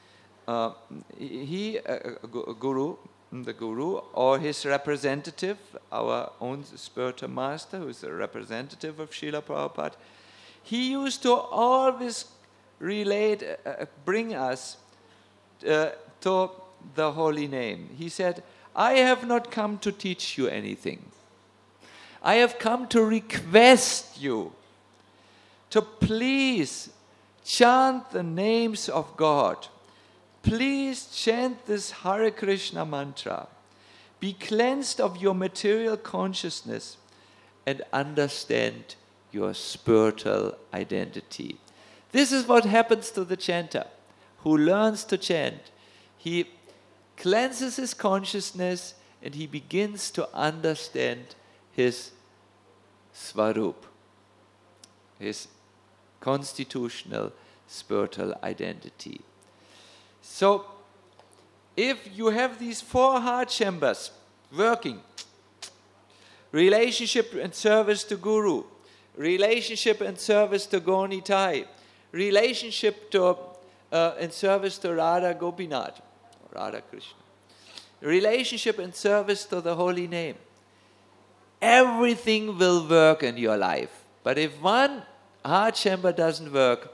A: The guru, or his representative, our own spiritual master, who is the representative of Srila Prabhupada, he used to always bring us to the holy name. He said, I have not come to teach you anything. I have come to request you to please chant the names of God. Please chant this Hare Krishna mantra. Be cleansed of your material consciousness and understand your spiritual identity. This is what happens to the chanter who learns to chant. He cleanses his consciousness and he begins to understand his Svarup, his constitutional spiritual identity. So, if you have these 4 heart chambers working, relationship and service to Guru, relationship and service to Gaunitai, relationship to and service to Radha Gopinath, Radha Krishna, relationship and service to the holy name, everything will work in your life. But if one heart chamber doesn't work,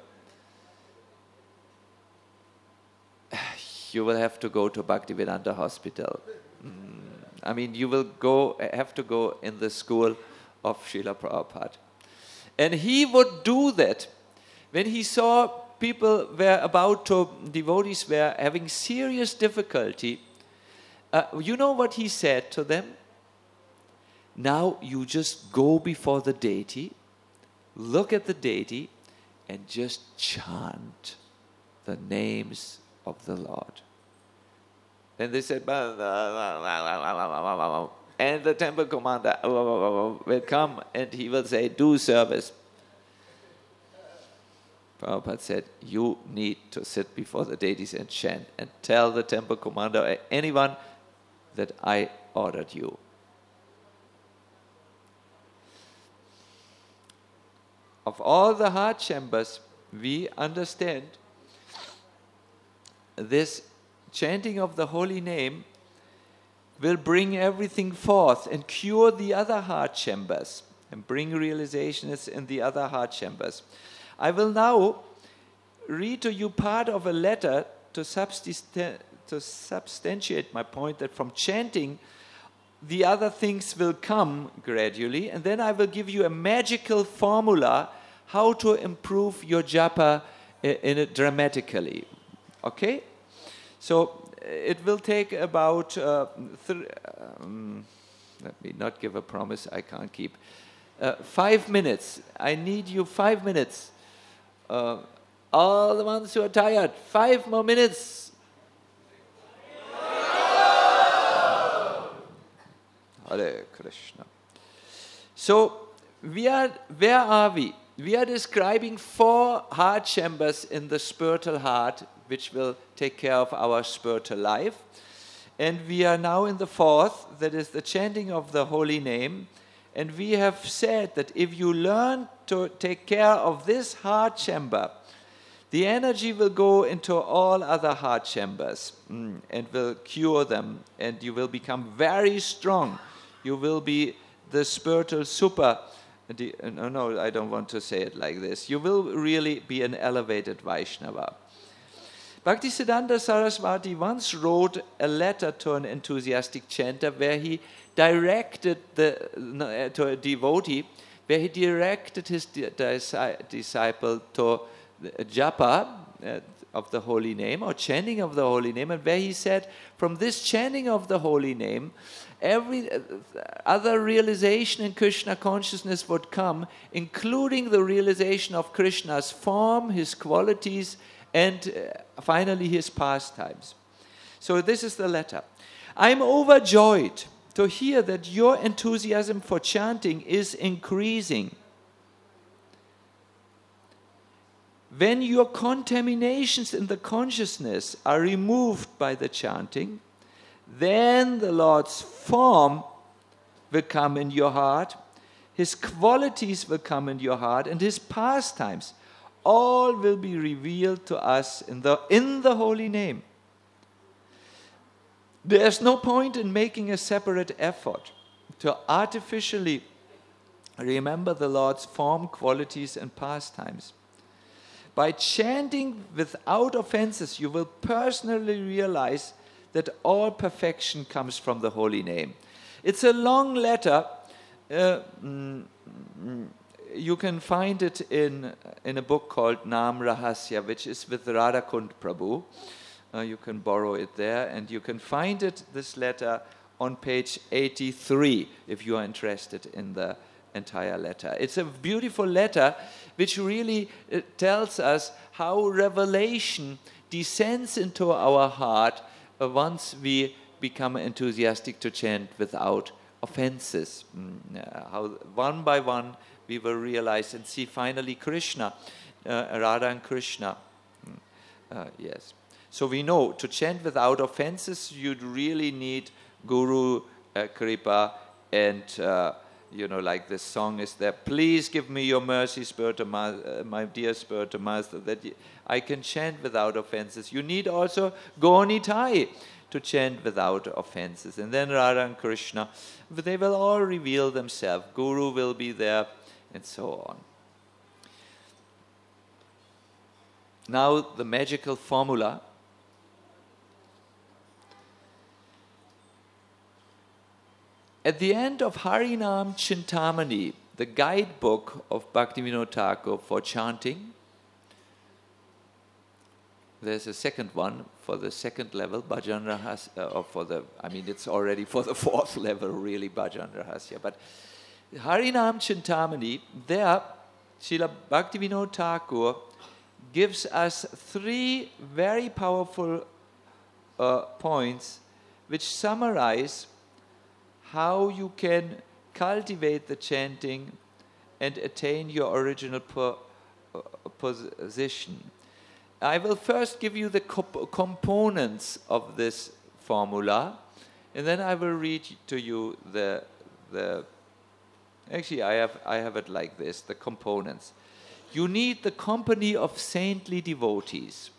A: you will have to go to Bhaktivedanta Hospital. I mean, you will have to go in the school of Srila Prabhupada. And he would do that when he saw devotees were having serious difficulty. You know what he said to them? Now you just go before the deity, look at the deity, and just chant the names of the Lord. And they said, and the temple commander will come and he will say, do service. Prabhupada said, you need to sit before the deities and chant and tell the temple commander or anyone that I ordered you. Of all the heart chambers, we understand this chanting of the holy name will bring everything forth and cure the other heart chambers and bring realizations in the other heart chambers. I will now read to you part of a letter to substantiate my point that from chanting, the other things will come gradually, and then I will give you a magical formula how to improve your japa dramatically. Okay? So it will take about, let me not give a promise I can't keep, 5 minutes. I need you 5 minutes
B: All the ones who are tired, 5 more minutes. Hare Krishna. So, where are we? We are describing 4 heart chambers in the spiritual heart, which will take care of our spiritual life. And we are now in the 4th, that is the chanting of the holy name. And we have said that if you learn to take care of this heart chamber, the energy will go into all other heart chambers and will cure them, and you will become very strong. You will be the spiritual no, I don't want to say it like this. You will really be an elevated Vaishnava. Bhaktisiddhanta Saraswati once wrote a letter to an enthusiastic chanter where he directed to a devotee, where he directed his disciple to japa of the holy name, or chanting of the holy name, and where he said, from this chanting of the holy name, every other realization in Krishna consciousness would come, including the realization of Krishna's form, his qualities, and finally his pastimes. So this is the letter. I'm overjoyed to hear that your enthusiasm for chanting is increasing. When your contaminations in the consciousness are removed by the chanting, then the Lord's form will come in your heart, his qualities will come in your heart, and his pastimes. All will be revealed to us in the holy name. There's no point in making a separate effort to artificially remember the Lord's form, qualities, and pastimes. By chanting without offenses, you will personally realize that all perfection comes from the holy name. It's a long letter. You can find it in a book called Nam Rahasya, which is with Radhakund Prabhu. You can borrow it there, and you can find this letter on page 83 if you are interested in the entire letter. It's a beautiful letter which really tells us how revelation descends into our heart once we become enthusiastic to chant without offenses. How one by one we will realize and see finally Krishna, Radha and Krishna. Yes. So we know to chant without offenses, you'd really need Guru Kripa, and like this song is there. Please give me your mercy, spiritual my dear spiritual master, that I can chant without offenses. You need also Gaunitai to chant without offenses. And then Radha and Krishna, they will all reveal themselves. Guru will be there, and so on. Now the magical formula. At the end of Harinam Chintamani, the guidebook of Bhaktivinoda Thakur for chanting, there's a second one for the second level, Bhajan Rahasya, it's already for the 4th level, really, Bhajan Rahasya. But Harinam Chintamani, there, Srila Bhaktivinoda Thakur gives us 3 very powerful points which summarize how you can cultivate the chanting and attain your original position. I will first give you the components of this formula, and then I will read to you the actually I have it like this, the components. You need the company of saintly devotees.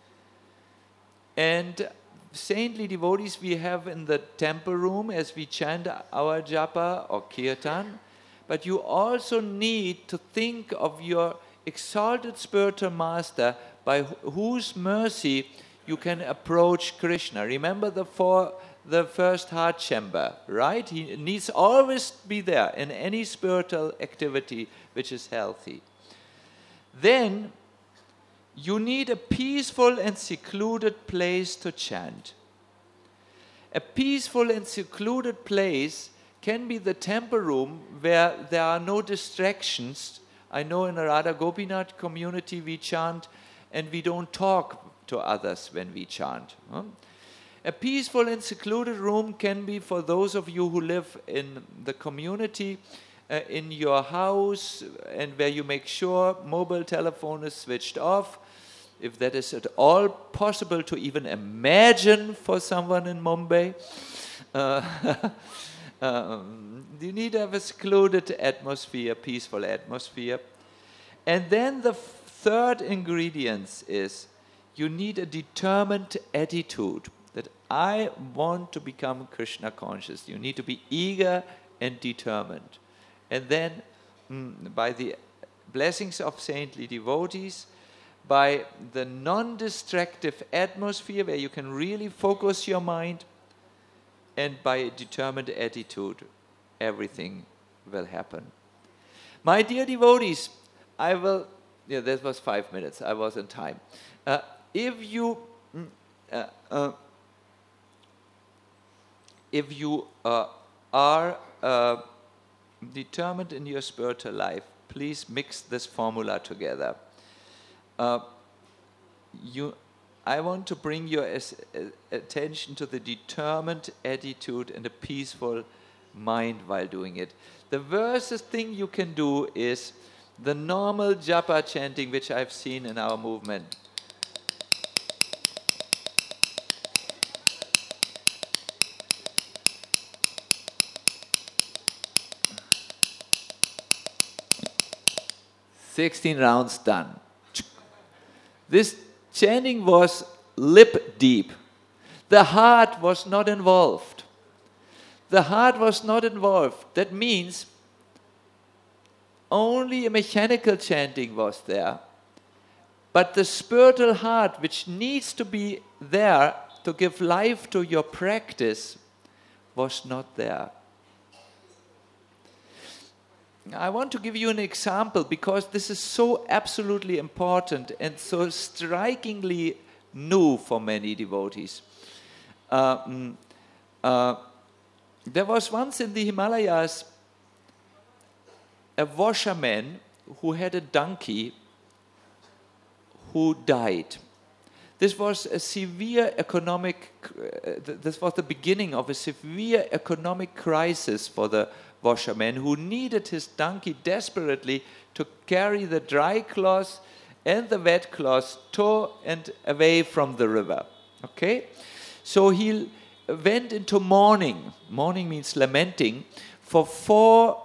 B: And saintly devotees we have in the temple room as we chant our japa or kirtan, but you also need to think of your exalted spiritual master by whose mercy you can approach Krishna. Remember the first heart chamber, right? He needs always be there in any spiritual activity which is healthy. Then you need a peaceful and secluded place to chant. A peaceful and secluded place can be the temple room where there are no distractions. I know in a Radha Gopinath community we chant and we don't talk to others when we chant. A peaceful and secluded room can be for those of you who live in the community, in your house, and where you make sure mobile telephone is switched off. If that is at all possible to even imagine for someone in Mumbai, you need to have a secluded atmosphere, peaceful atmosphere. And then the third ingredient is you need a determined attitude that I want to become Krishna conscious. You need to be eager and determined. And then by the blessings of saintly devotees, by the non-distractive atmosphere where you can really focus your mind, and by a determined attitude, everything will happen. My dear devotees, that was 5 minutes, I was in time. If you are determined in your spiritual life, please mix this formula together. I want to bring your attention to the determined attitude and a peaceful mind while doing it. The worst thing you can do is the normal japa chanting which I've seen in our movement. "16 rounds done." This chanting was lip deep. The heart was not involved. The heart was not involved. That means only a mechanical chanting was there. But the spiritual heart, which needs to be there to give life to your practice, was not there. I want to give you an example because this is so absolutely important and so strikingly new for many devotees. There was once in the Himalayas a washerman who had a donkey who died. This was a severe this was the beginning of a severe economic crisis for the washerman who needed his donkey desperately to carry the dry cloth and the wet cloth to and away from the river. Okay? So he went into mourning. Mourning means lamenting. For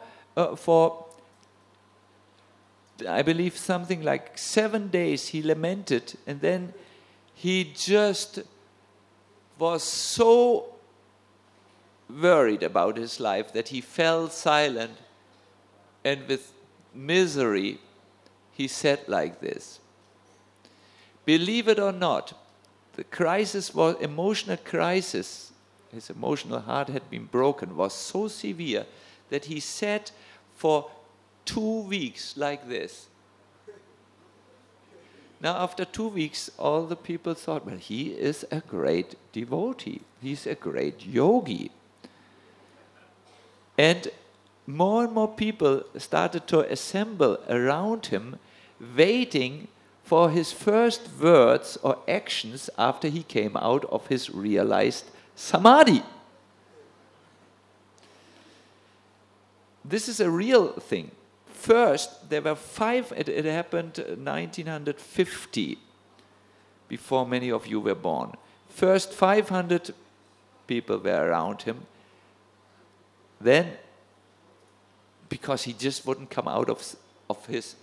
B: I believe something like 7 days he lamented, and then he just was so worried about his life that he fell silent, and with misery he said like this. Believe it or not, the crisis was emotional crisis. His emotional heart had been broken, was so severe that he sat for 2 weeks like this. Now, after 2 weeks, all the people thought, well, he is a great devotee. He's a great yogi. And more people started to assemble around him, waiting for his first words or actions after he came out of his realized samadhi. This is a real thing. First, there were 5, it happened 1950, before many of you were born. First 500 people were around him. Then, because he just wouldn't come out of his,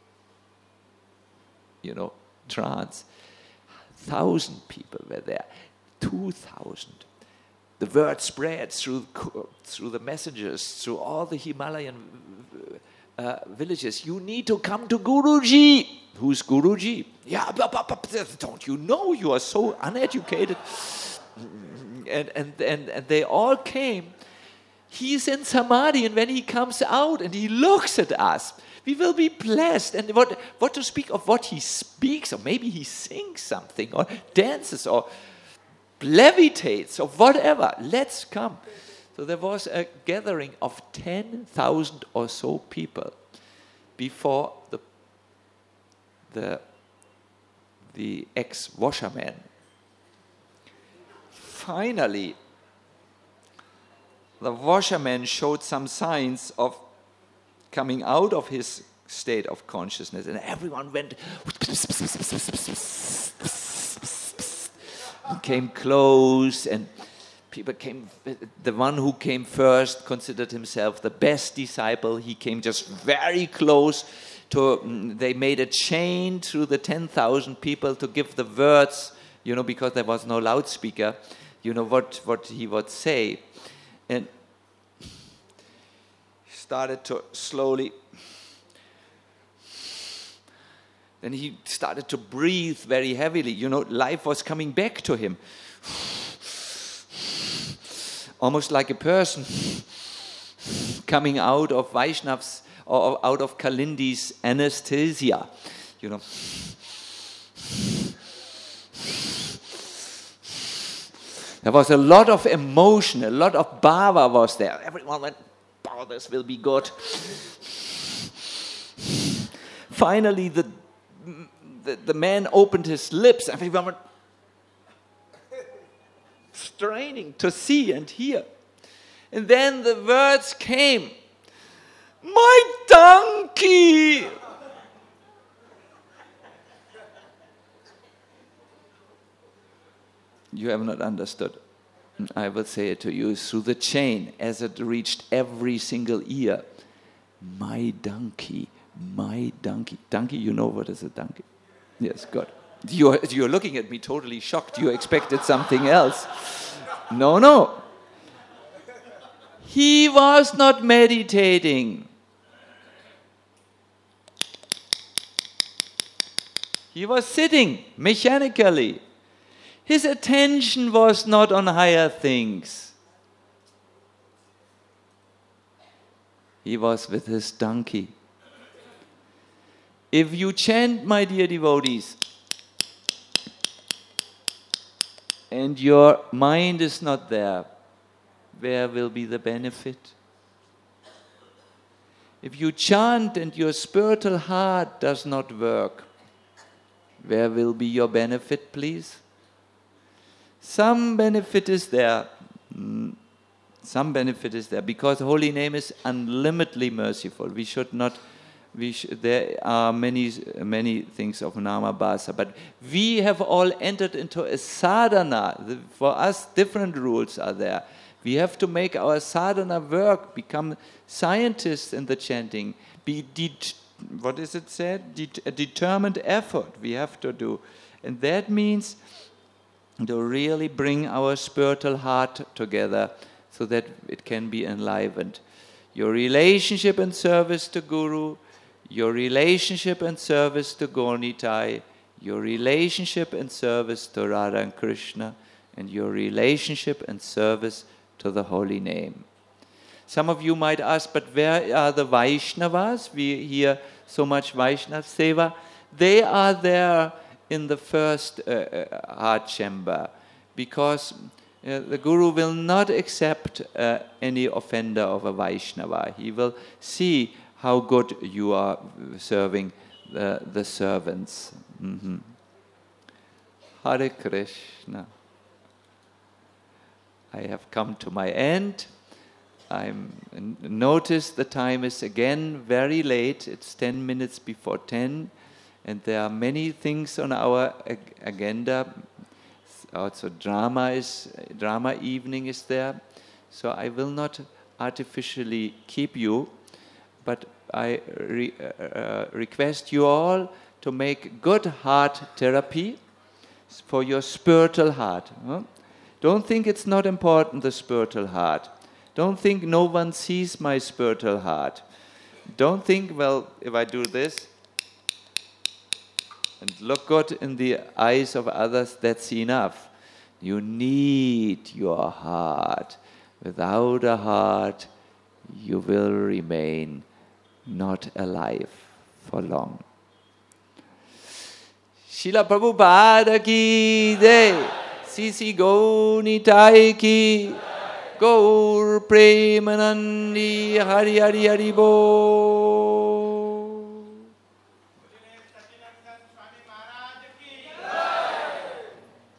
B: trance, 1,000 people were there, 2,000. The word spread through the messengers, through all the Himalayan villages. You need to come to Guruji. Who's Guruji? Yeah, don't you know? You are so uneducated. And they all came. He's in samadhi, and when he comes out and he looks at us, we will be blessed. And what to speak of what he speaks, or maybe he sings something, or dances, or levitates, or whatever. Let's come. So there was a gathering of 10,000 or so people before the the ex-washerman. Finally, the washerman showed some signs of coming out of his state of consciousness, and everyone went, came close, and people came. The one who came first considered himself the best disciple. He came just very close to. They made a chain through the 10,000 people to give the words, because there was no loudspeaker. What he would say, and started to slowly. Then he started to breathe very heavily. Life was coming back to him. Almost like a person coming out of Vaishnav's or out of Kalindi's anesthesia. There was a lot of emotion, a lot of bhava was there. Everyone went, oh, this will be good. Finally, the man opened his lips. Everyone went straining to see and hear. And then the words came, my donkey! You have not understood. I will say it to you through the chain as it reached every single ear. My donkey, my donkey. Donkey, you know what is a donkey? Yes, good. You're looking at me totally shocked. You expected something else. No. He was not meditating. He was sitting mechanically. His attention was not on higher things. He was with his donkey. If you chant, my dear devotees, and your mind is not there, where will be the benefit? If you chant and your spiritual heart does not work, where will be your benefit, please? Some benefit is there. Some benefit is there because the holy name is unlimitedly merciful. We should not. There are many things of Namabhasa, but we have all entered into a sadhana. For us, different rules are there. We have to make our sadhana work, become scientists in the chanting. What is it said? A determined effort we have to do. And that means to really bring our spiritual heart together so that it can be enlivened. Your relationship and service to Guru, your relationship and service to Gaur-Nitai, your relationship and service to Radha and Krishna, and your relationship and service to the holy name. Some of you might ask, but where are the Vaishnavas? We hear so much Vaishnav Seva. They are there in the first heart chamber because the Guru will not accept any offender of a Vaishnava. He will see how good you are serving the servants. Mm-hmm. Hare Krishna. I have come to my end. I notice the time is again very late. It's 10 minutes before 10. And there are many things on our agenda. Also drama evening is there. So I will not artificially keep you, but I request you all to make good heart therapy for your spiritual heart. Huh? Don't think it's not important, the spiritual heart. Don't think no one sees my spiritual heart. Don't think, well, if I do this and look good in the eyes of others, that's enough. You need your heart. Without a heart, you will remain not alive for long. Srila Prabhupada ki jai, Sisi Gaur-Nitai ki, Gaur Premanandi Hari Hari Hari Bo.